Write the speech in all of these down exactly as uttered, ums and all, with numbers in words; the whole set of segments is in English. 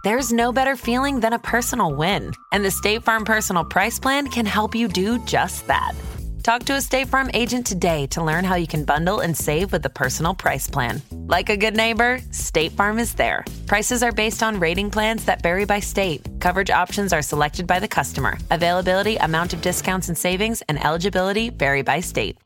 There's no better feeling than a personal win. And the State Farm Personal Price Plan can help you do just that. Talk to a State Farm agent today to learn how you can bundle and save with the Personal Price Plan. Like a good neighbor, State Farm is there. Prices are based on rating plans that vary by state. Coverage options are selected by the customer. Availability, amount of discounts and savings, and eligibility vary by state.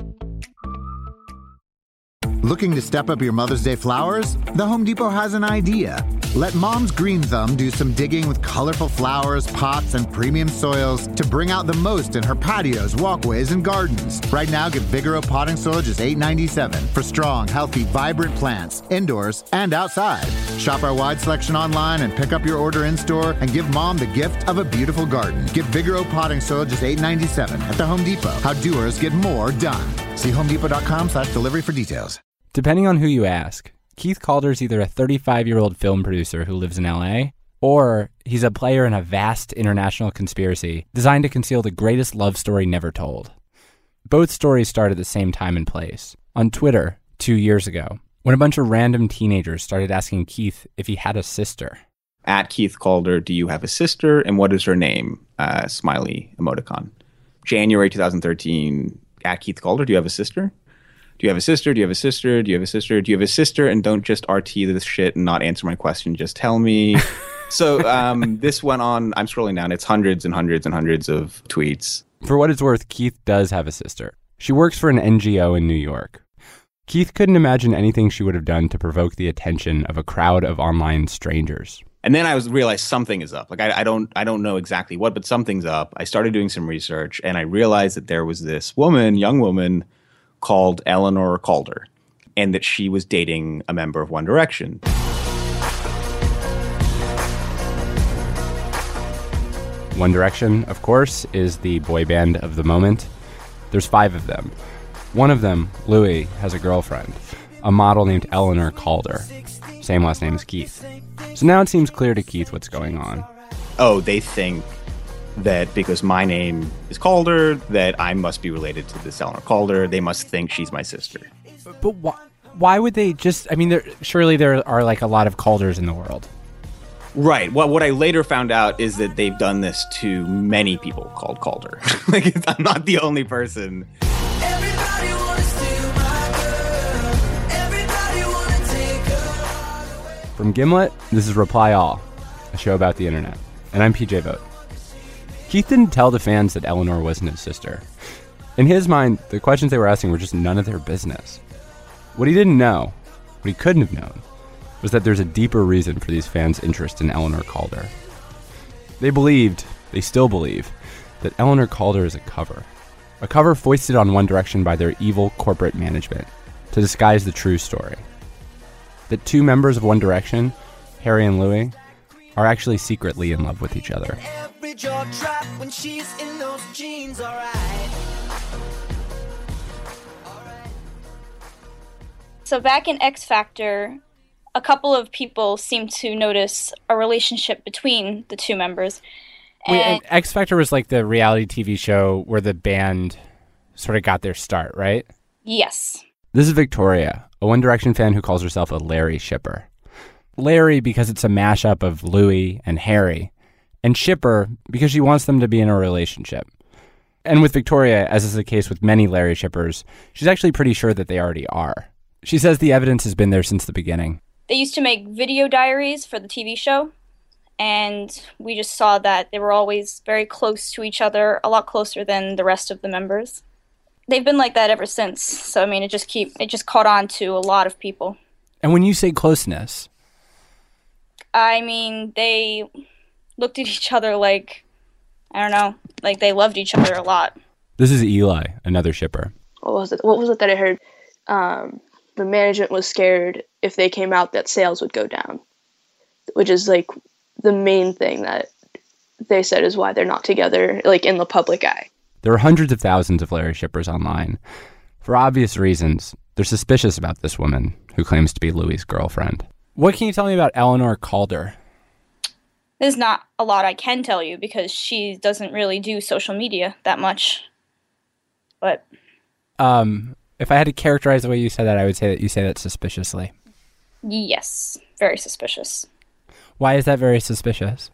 Looking to step up your Mother's Day flowers? The Home Depot has an idea. Let Mom's Green Thumb do some digging with colorful flowers, pots, and premium soils to bring out the most in her patios, walkways, and gardens. Right now, get Vigoro potting soil just eight ninety-seven for strong, healthy, vibrant plants, indoors and outside. Shop our wide selection online and pick up your order in-store and give Mom the gift of a beautiful garden. Get Vigoro potting soil just eight ninety-seven at the Home Depot. How doers get more done. See homedepot.com slash delivery for details. Depending on who you ask, Keith Calder's either a thirty-five-year-old film producer who lives in L A, or he's a player in a vast international conspiracy designed to conceal the greatest love story never told. Both stories start at the same time and place, on Twitter two years ago, when a bunch of random teenagers started asking Keith if he had a sister. At Keith Calder, do you have a sister, and what is her name? Uh, smiley emoticon. January twenty thirteen, at Keith Calder, do you have a sister? Do you have a sister? Do you have a sister? Do you have a sister? Do you have a sister? And don't just R T this shit and not answer my question. Just tell me. So um, this went on. I'm scrolling down. It's hundreds and hundreds and hundreds of tweets. For what it's worth, Keith does have a sister. She works for an N G O in New York. Keith couldn't imagine anything she would have done to provoke the attention of a crowd of online strangers. And then I was realized something is up. Like I, I don't I don't know exactly what, but something's up. I started doing some research and I realized that there was this woman, young woman, called Eleanor Calder, and that she was dating a member of One Direction. One Direction, of course, is the boy band of the moment. There's five of them. One of them, Louis, has a girlfriend, a model named Eleanor Calder. Same last name as Keith. So now it seems clear to Keith what's going on. Oh, they think that because my name is Calder, that I must be related to this Eleanor Calder. They must think she's my sister. But why, why would they just, I mean, there, surely there are like a lot of Calders in the world. Right. Well, what I later found out is that they've done this to many people called Calder. Like, I'm not the only person. Everybody wanna steal my girl. Everybody wanna take her away. From Gimlet, this is Reply All, a show about the internet. And I'm P J Vogt. Keith didn't tell the fans that Eleanor wasn't his sister. In his mind, the questions they were asking were just none of their business. What he didn't know, what he couldn't have known, was that there's a deeper reason for these fans' interest in Eleanor Calder. They believed, they still believe, that Eleanor Calder is a cover. A cover foisted on One Direction by their evil corporate management to disguise the true story. That two members of One Direction, Harry and Louis, are actually secretly in love with each other. Every jaw drop when she's in those jeans, all right. So back in X Factor, a couple of people seemed to notice a relationship between the two members. And Wait, and X Factor was like the reality T V show where the band sort of got their start, right? Yes. This is Victoria, a One Direction fan who calls herself a Larry shipper. Larry because it's a mashup of Louis and Harry, and shipper because she wants them to be in a relationship. And with Victoria, as is the case with many Larry shippers, she's actually pretty sure that they already are. She says the evidence has been there since the beginning. They used to make video diaries for the T V show, and we just saw that they were always very close to each other, a lot closer than the rest of the members. They've been like that ever since, so I mean, it just keep it just caught on to a lot of people. And when you say closeness, I mean, they looked at each other like, I don't know, like they loved each other a lot. This is Eli, another shipper. What was it? What was it that I heard? Um, the management was scared if they came out that sales would go down, which is like the main thing that they said is why they're not together, like in the public eye. There are hundreds of thousands of Larry shippers online. For obvious reasons, they're suspicious about this woman who claims to be Louis' girlfriend. What can you tell me about Eleanor Calder? There's not a lot I can tell you because she doesn't really do social media that much. But Um, if I had to characterize the way you said that, I would say that you say that suspiciously. yes, very suspicious. Why is that very suspicious?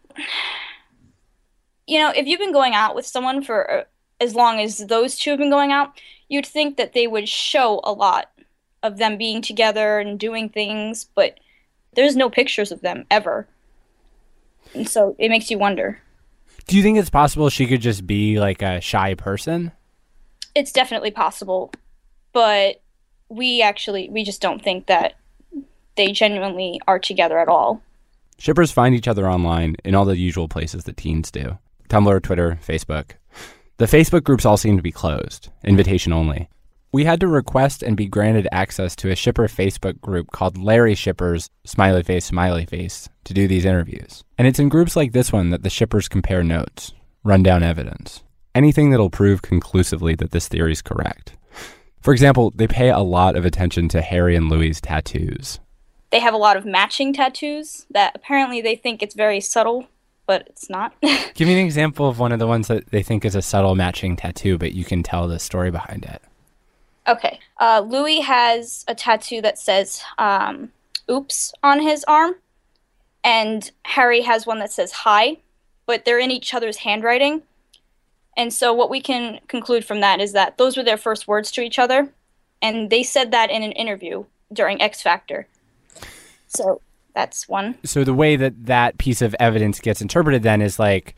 You know, if you've been going out with someone for uh, as long as those two have been going out, you'd think that they would show a lot of them being together and doing things, but there's no pictures of them ever. And so it makes you wonder. Do you think it's possible she could just be like a shy person? It's definitely possible, but we actually, we just don't think that they genuinely are together at all. Shippers find each other online in all the usual places that teens do. Tumblr, Twitter, Facebook. The Facebook groups all seem to be closed, invitation only. We had to request and be granted access to a shipper Facebook group called Larry Shippers, smiley face, smiley face, to do these interviews. And it's in groups like this one that the shippers compare notes, run down evidence, anything that'll prove conclusively that this theory is correct. For example, they pay a lot of attention to Harry and Louis' tattoos. They have a lot of matching tattoos that apparently they think it's very subtle, but it's not. Give me an example of one of the ones that they think is a subtle matching tattoo, but you can tell the story behind it. Okay. Uh, Louis has a tattoo that says um, oops on his arm, and Harry has one that says hi, but they're in each other's handwriting. And so what we can conclude from that is that those were their first words to each other, and they said that in an interview during X Factor. So that's one. So the way that that piece of evidence gets interpreted then is like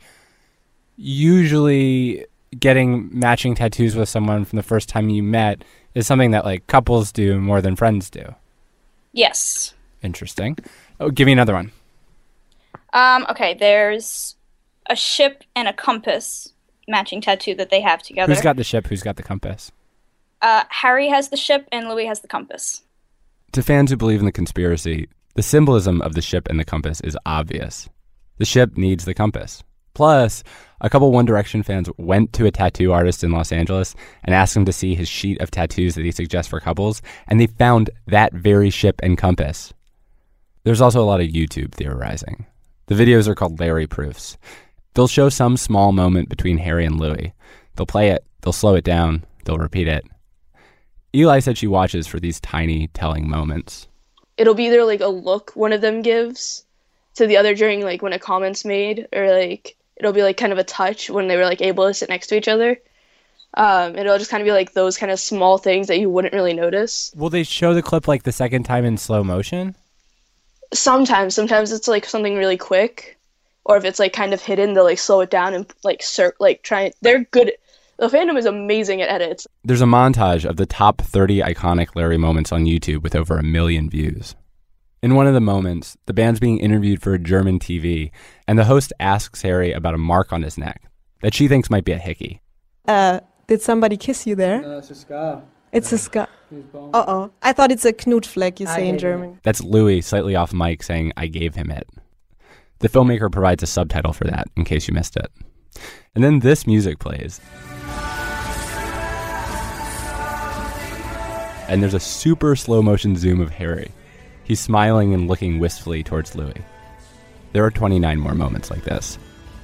usually getting matching tattoos with someone from the first time you met is something that like couples do more than friends do. Yes. Interesting. Oh, give me another one. Um, okay, there's a ship and a compass matching tattoo that they have together. Who's got the ship? Who's got the compass? Uh, Harry has the ship and Louis has the compass. To fans who believe in the conspiracy, the symbolism of the ship and the compass is obvious. The ship needs the compass. Plus, a couple One Direction fans went to a tattoo artist in Los Angeles and asked him to see his sheet of tattoos that he suggests for couples, and they found that very ship and compass. There's also a lot of YouTube theorizing. The videos are called Larry Proofs. They'll show some small moment between Harry and Louis. They'll play it, they'll slow it down, they'll repeat it. Eli said she watches for these tiny, telling moments. It'll be either like a look one of them gives to the other during like when a comment's made, or like it'll be like kind of a touch when they were like able to sit next to each other. Um, it'll just kind of be like those kind of small things that you wouldn't really notice. Will they show the clip like the second time in slow motion? Sometimes, sometimes it's like something really quick, or if it's like kind of hidden, they'll like slow it down and like cir- like try. They're good. The fandom is amazing at edits. There's a montage of the top thirty iconic Larry moments on YouTube with over a million views. In one of the moments, the band's being interviewed for a German T V, and the host asks Harry about a mark on his neck that she thinks might be a hickey. Uh, did somebody kiss you there? No, it's a scar. It's a scar. Uh-oh. I thought it's a Knutfleck, you say in German. That's Louis, slightly off mic, saying, I gave him it. The filmmaker provides a subtitle for that, in case you missed it. And then this music plays. And there's a super slow motion zoom of Harry. He's smiling and looking wistfully towards Louis. There are twenty-nine more moments like this.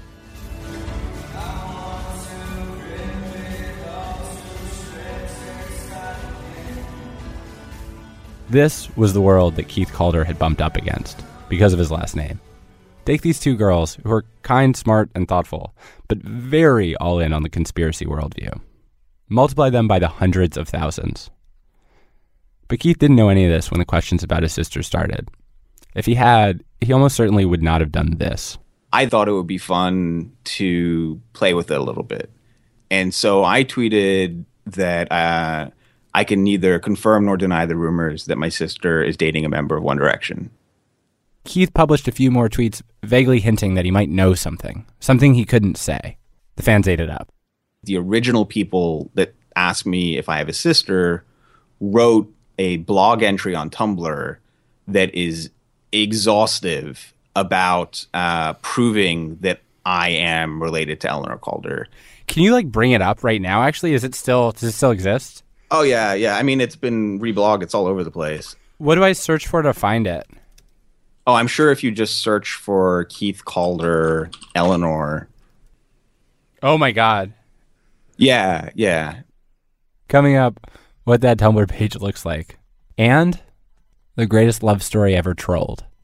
This was the world that Keith Calder had bumped up against because of his last name. Take these two girls who are kind, smart, and thoughtful, but very all in on the conspiracy worldview. Multiply them by the hundreds of thousands. But Keith didn't know any of this when the questions about his sister started. If he had, he almost certainly would not have done this. I thought it would be fun to play with it a little bit. And so I tweeted that uh, I can neither confirm nor deny the rumors that my sister is dating a member of One Direction. Keith published a few more tweets vaguely hinting that he might know something, something he couldn't say. The fans ate it up. The original people that asked me if I have a sister wrote a blog entry on Tumblr that is exhaustive about uh, proving that I am related to Eleanor Calder. Can you like bring it up right now? Actually, is it still does it still exist? Oh yeah, yeah. I mean, it's been reblogged. It's all over the place. What do I search for to find it? Oh, I'm sure if you just search for Keith Calder, Eleanor. Oh my God. Yeah, yeah. Coming up, what that Tumblr page looks like. And the greatest love story ever trolled.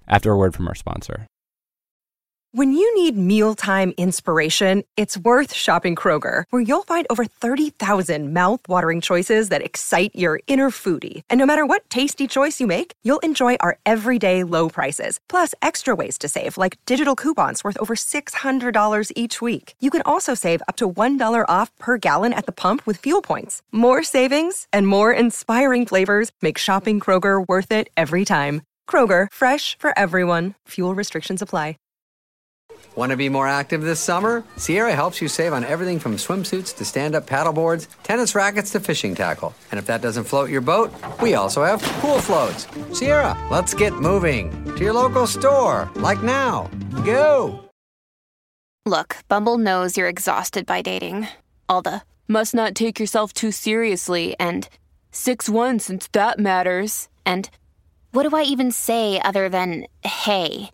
after a word from our sponsor. When you need mealtime inspiration, it's worth shopping Kroger, where you'll find over thirty thousand mouth-watering choices that excite your inner foodie. And no matter what tasty choice you make, you'll enjoy our everyday low prices, plus extra ways to save, like digital coupons worth over six hundred dollars each week. You can also save up to one dollar off per gallon at the pump with fuel points. More savings and more inspiring flavors make shopping Kroger worth it every time. Kroger, fresh for everyone. Fuel restrictions apply. Want to be more active this summer? Sierra helps you save on everything from swimsuits to stand-up paddleboards, tennis rackets to fishing tackle. And if that doesn't float your boat, we also have pool floats. Sierra, let's get moving. To your local store, like now. Go! Look, Bumble knows you're exhausted by dating. All the, must not take yourself too seriously, and six one since that matters, and what do I even say other than, hey?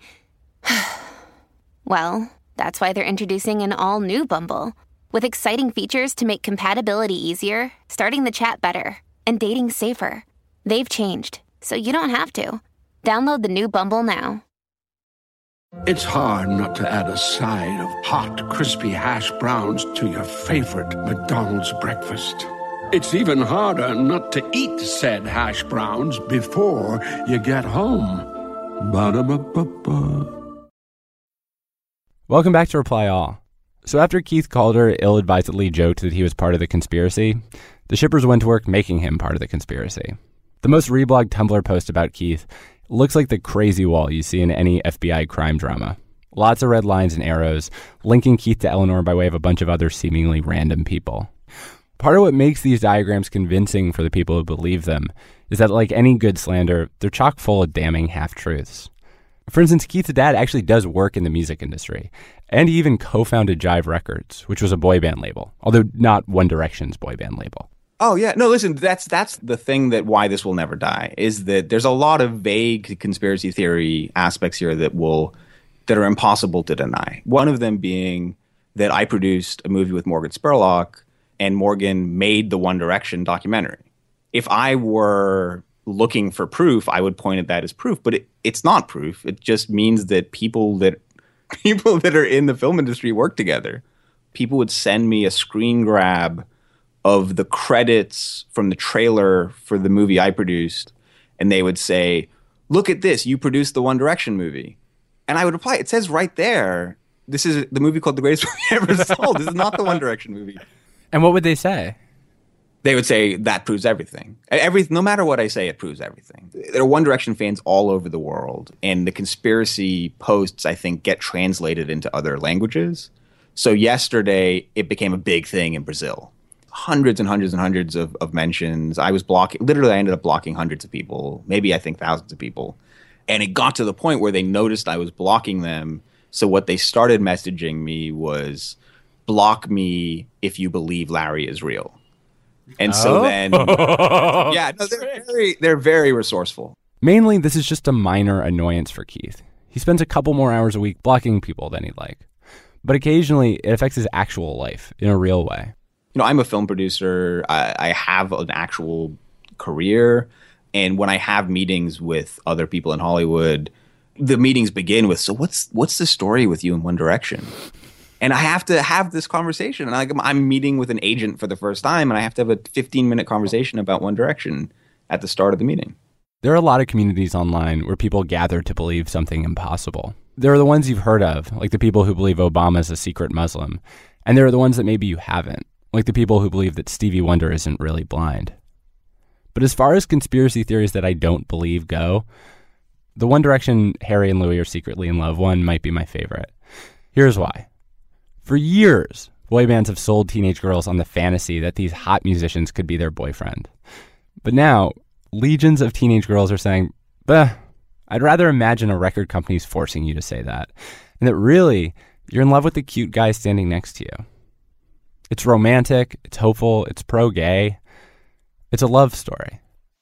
Well, that's why they're introducing an all-new Bumble, with exciting features to make compatibility easier, starting the chat better, and dating safer. They've changed, so you don't have to. Download the new Bumble now. It's hard not to add a side of hot, crispy hash browns to your favorite McDonald's breakfast. It's even harder not to eat said hash browns before you get home. Ba-da-ba-ba-ba. Welcome back to Reply All. So after Keith Calder ill-advisedly joked that he was part of the conspiracy, the shippers went to work making him part of the conspiracy. The most reblogged Tumblr post about Keith looks like the crazy wall you see in any F B I crime drama. Lots of red lines and arrows, linking Keith to Eleanor by way of a bunch of other seemingly random people. Part of what makes these diagrams convincing for the people who believe them is that, like any good slander, they're chock full of damning half-truths. For instance, Keith's dad actually does work in the music industry, and he even co-founded Jive Records, which was a boy band label, although not One Direction's boy band label. Oh, yeah. No, listen, that's that's the thing that why this will never die, is that there's a lot of vague conspiracy theory aspects here that will that are impossible to deny. One of them being that I produced a movie with Morgan Spurlock, and Morgan made the One Direction documentary. If I were looking for proof, I would point at that as proof, but it, it's not proof. It just means that people that people that are in the film industry work together. People would send me a screen grab of the credits from the trailer for the movie I produced, and they would say, "Look at this, you produced the One Direction movie." And I would reply, "It says right there, this is the movie called The Greatest Movie Ever Sold. This is not the One Direction movie." And what would they say? They would say, that proves everything. Every, no matter what I say, it proves everything. There are One Direction fans all over the world, and the conspiracy posts, I think, get translated into other languages. So yesterday, it became a big thing in Brazil. Hundreds and hundreds and hundreds of, of mentions. I was blocking, literally, I ended up blocking hundreds of people, maybe I think thousands of people. And it got to the point where they noticed I was blocking them. So what they started messaging me was, block me if you believe Larry is real. And oh. so then, yeah, no, they're very, they're very resourceful. Mainly, this is just a minor annoyance for Keith. He spends a couple more hours a week blocking people than he'd like. But occasionally, it affects his actual life in a real way. You know, I'm a film producer. I, I have an actual career. And when I have meetings with other people in Hollywood, the meetings begin with, so what's what's the story with you in One Direction? And I have to have this conversation. And I'm, I'm meeting with an agent for the first time, and I have to have a fifteen-minute conversation about One Direction at the start of the meeting. There are a lot of communities online where people gather to believe something impossible. There are the ones you've heard of, like the people who believe Obama's a secret Muslim. And there are the ones that maybe you haven't, like the people who believe that Stevie Wonder isn't really blind. But as far as conspiracy theories that I don't believe go, the One Direction Harry and Louis are secretly in love one might be my favorite. Here's why. For years, boy bands have sold teenage girls on the fantasy that these hot musicians could be their boyfriend. But now, legions of teenage girls are saying, bah, I'd rather imagine a record company's forcing you to say that, and that really, you're in love with the cute guy standing next to you. It's romantic, it's hopeful, it's pro-gay. It's a love story.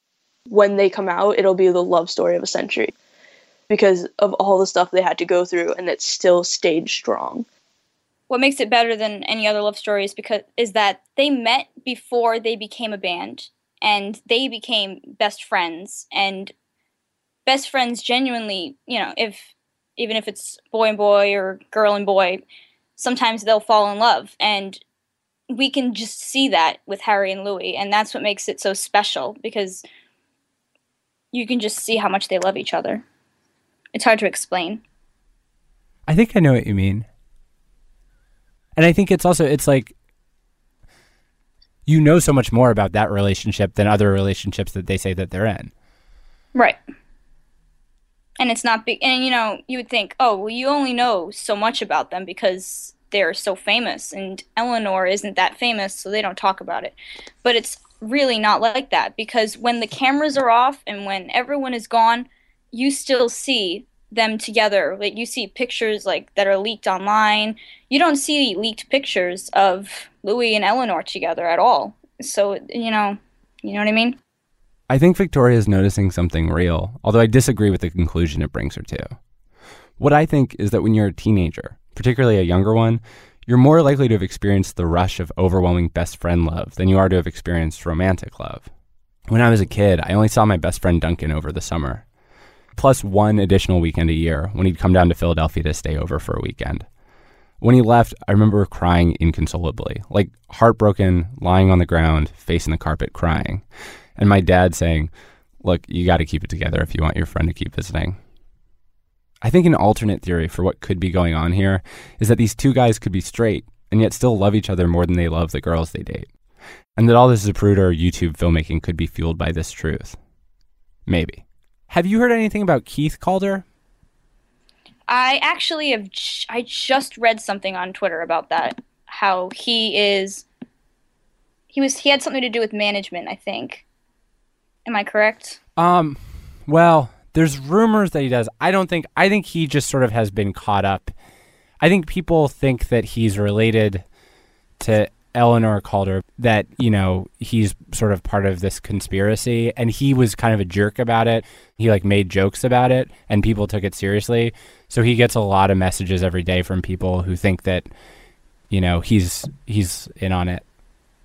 When they come out, it'll be the love story of a century because of all the stuff they had to go through, and it still stayed strong. What makes it better than any other love story is because is that they met before they became a band, and they became best friends, and best friends genuinely, you know, if even if it's boy and boy or girl and boy, sometimes they'll fall in love. And we can just see that with Harry and Louis. And that's what makes it so special, because you can just see how much they love each other. It's hard to explain. I think I know what you mean. And I think it's also, it's like, you know so much more about that relationship than other relationships that they say that they're in. Right. And it's not big. And, you know, you would think, oh, well, you only know so much about them because they're so famous. And Eleanor isn't that famous, so they don't talk about it. But it's really not like that, because when the cameras are off and when everyone is gone, you still see them together. Like, you see pictures like that are leaked online. You don't see leaked pictures of Louis and Eleanor together at all. So, you know, you know what I mean? I think Victoria is noticing something real, although I disagree with the conclusion it brings her to. What I think is that when you're a teenager, particularly a younger one, you're more likely to have experienced the rush of overwhelming best friend love than you are to have experienced romantic love. When I was a kid, I only saw my best friend Duncan over the summer, plus one additional weekend a year when he'd come down to Philadelphia to stay over for a weekend. When he left, I remember crying inconsolably, like heartbroken, lying on the ground, facing the carpet, crying. And my dad saying, look, you got to keep it together if you want your friend to keep visiting. I think an alternate theory for what could be going on here is that these two guys could be straight and yet still love each other more than they love the girls they date. And that all this Zapruder YouTube filmmaking could be fueled by this truth. Maybe. Have you heard anything about Keith Calder? I actually have, j- I just read something on Twitter about that. How he is, he was, he had something to do with management, I think. Am I correct? Um, well, there's rumors that he does. I don't think, I think he just sort of has been caught up. I think people think that he's related to Eleanor Calder, that, you know, he's sort of part of this conspiracy, and he was kind of a jerk about it. He like made jokes about it and people took it seriously. So he gets a lot of messages every day from people who think that, you know, he's, he's in on it.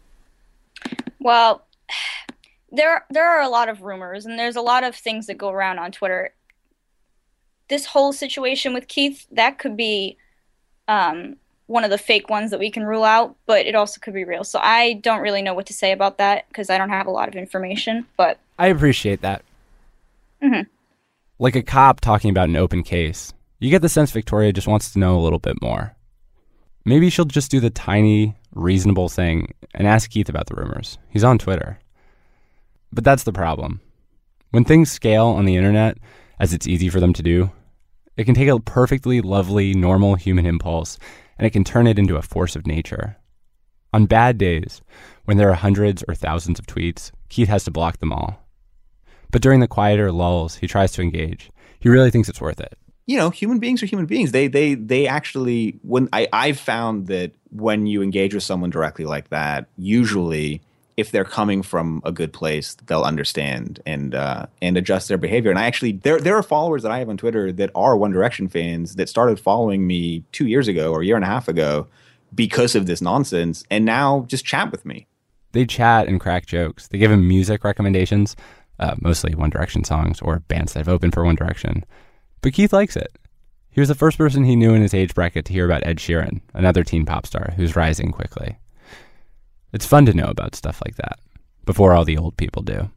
Well, There, there are a lot of rumors, and there's a lot of things that go around on Twitter. This whole situation with Keith, that could be um, one of the fake ones that we can rule out, but it also could be real. So I don't really know what to say about that because I don't have a lot of information. But I appreciate that. Mm-hmm. Like a cop talking about an open case, you get the sense Victoria just wants to know a little bit more. Maybe she'll just do the tiny, reasonable thing and ask Keith about the rumors. He's on Twitter. But that's the problem. When things scale on the internet, as it's easy for them to do, it can take a perfectly lovely, normal human impulse, and it can turn it into a force of nature. On bad days, when there are hundreds or thousands of tweets, Keith has to block them all. But during the quieter lulls, he tries to engage. He really thinks it's worth it. You know, human beings are human beings. They, they, they actually, when I, I've found that when you engage with someone directly like that, usually, if they're coming from a good place, they'll understand and uh, and adjust their behavior. And I actually, there there are followers that I have on Twitter that are One Direction fans that started following me two years ago or a year and a half ago because of this nonsense, and now just chat with me. They chat and crack jokes. They give him music recommendations, uh, mostly One Direction songs or bands that have opened for One Direction. But Keith likes it. He was the first person he knew in his age bracket to hear about Ed Sheeran, another teen pop star who's rising quickly. It's fun to know about stuff like that before all the old people do.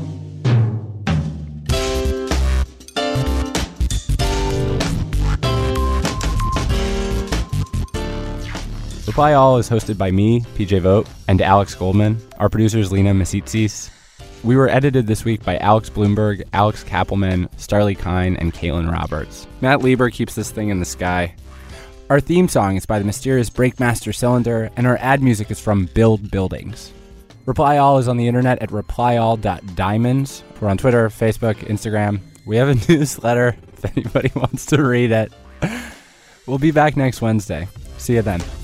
Reply All is hosted by me, P J Vogt, and Alex Goldman. Our producer is Lena Misitsis. We were edited this week by Alex Bloomberg, Alex Kappelman, Starlee Kine, and Caitlin Roberts. Matt Lieber keeps this thing in the sky. Our theme song is by the mysterious Breakmaster Cylinder, and our ad music is from Build Buildings. Reply All is on the internet at reply all dot diamonds. We're on Twitter, Facebook, Instagram. We have a newsletter if anybody wants to read it. We'll be back next Wednesday. See you then.